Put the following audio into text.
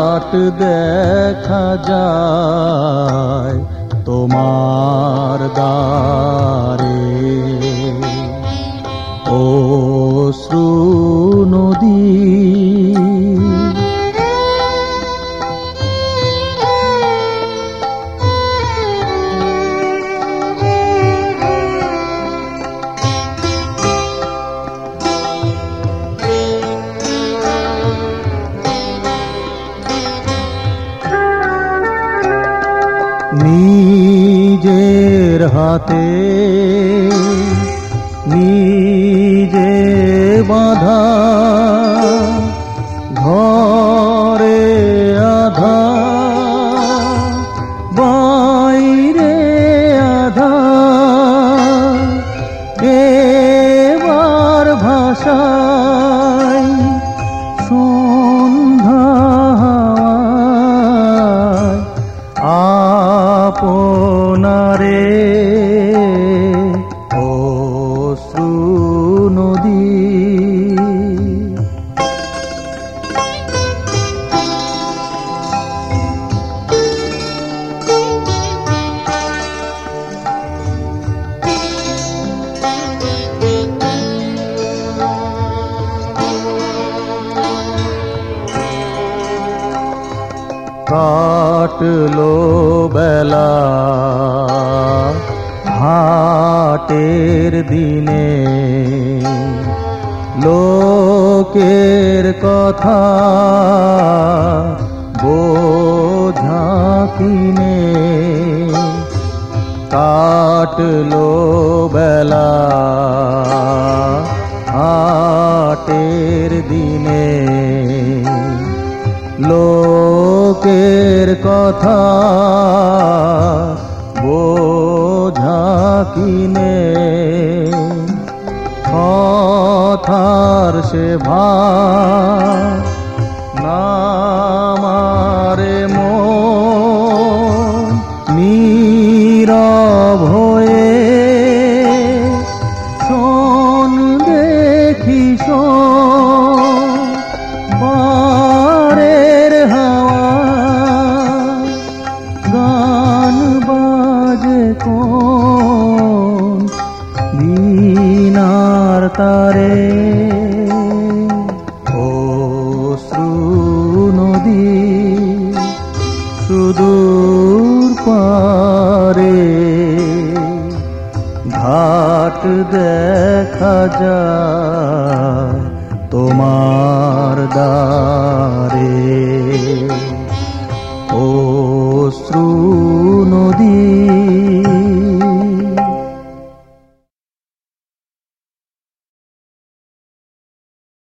ঘাট দেখা যায় তোমার দ্বারে, অশ্রু নদী। নিজের হাতে নিজে বাঁধা ঘরে আধা, বাইরে আধা, এবার ভাষায় সন্ধ্যা আপনারে, অশ্রু নদী। কাটলো বেলা হাটের দিনে, লোকের কথা বোঝা কিনে। কাটলো বেলা হাটের দিনে, লোকের কথা বোঝা কিনে। কথার সে ভার নামারে মন, নীরব হয়ে শোন দেখি শোন, বারের হাওয়া গান বাজে কোন বীণার তারে, অশ্রু নদী সুদূর পারে। ঘাট দেখা যায় তোমার দ্বারে, অশ্রু নদী।